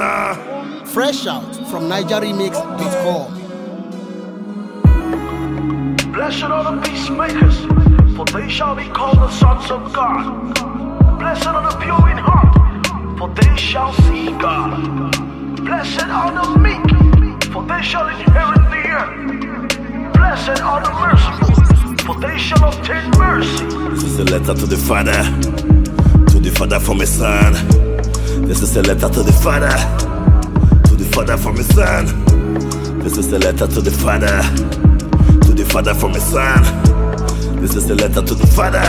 Father. Fresh out from NigerRemix.com. Blessed are the peacemakers, for they shall be called the sons of God. Blessed are the pure in heart, for they shall see God. Blessed are the meek, for they shall inherit the earth. Blessed are the merciful, for they shall obtain mercy. This is a letter to the Father from his Son. This is a letter to the Father from his Son. This is a letter to the Father from his Son. This is a letter to the Father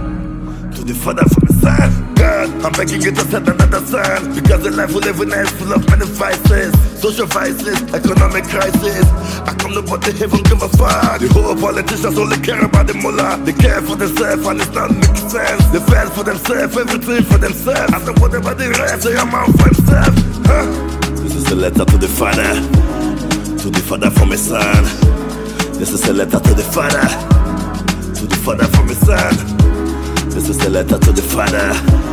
from his Son. God, I'm begging you to set another sun, because the life we live in is full of many vices, social vices, economic crisis. I come to but they even give a fuck. The whole politicians only care about the mullah. They care for themselves and it's not making sense. They fend for themselves, everything for themselves. I don't worry about the rest, they are man for himself. This is a letter to the Father from his Son. This is a letter to the Father from his Son. This is a letter to the Father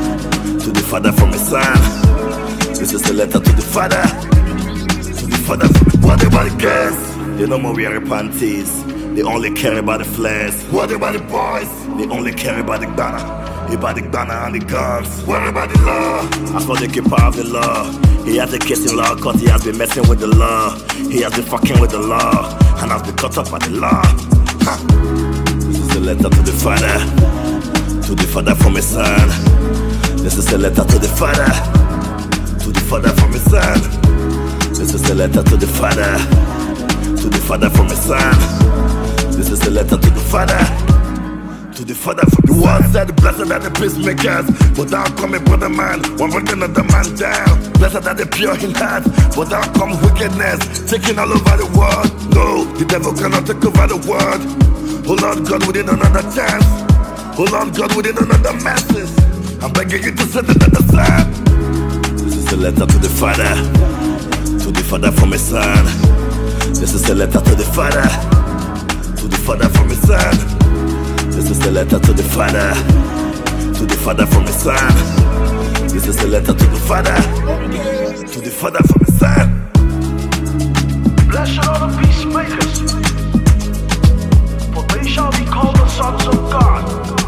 from his Son. This is a letter to the Father from his What about the girls? They no more wear panties. They only care about the flares. What about the boys? They only care about the banner. About the banner and the guns. What about the law? As for the keeper of the law, he has a case in law cause he has been messing with the law. He has been fucking with the law and has been caught up by the law. This is a letter to the Father from his Son. This is a letter to the Father from his Son. This is a letter to the Father from his Son. This is a letter to the Father from the one said, blessed are the peacemakers, but thou come a brother man, one bring another man down. Blessed are the pure in heart, but thou come wickedness, taking all over the world. No, the devil cannot take over the world. Oh Lord God, we need another chance. Oh Lord God, we need another message. I'm begging you to send another son. This is a letter to the Father from his Son. This is a letter to the Father from his Son. This is a letter to the Father from his Son. This is a letter to the Father from his Son. Blessed are the peacemakers, for they shall be called the sons of God.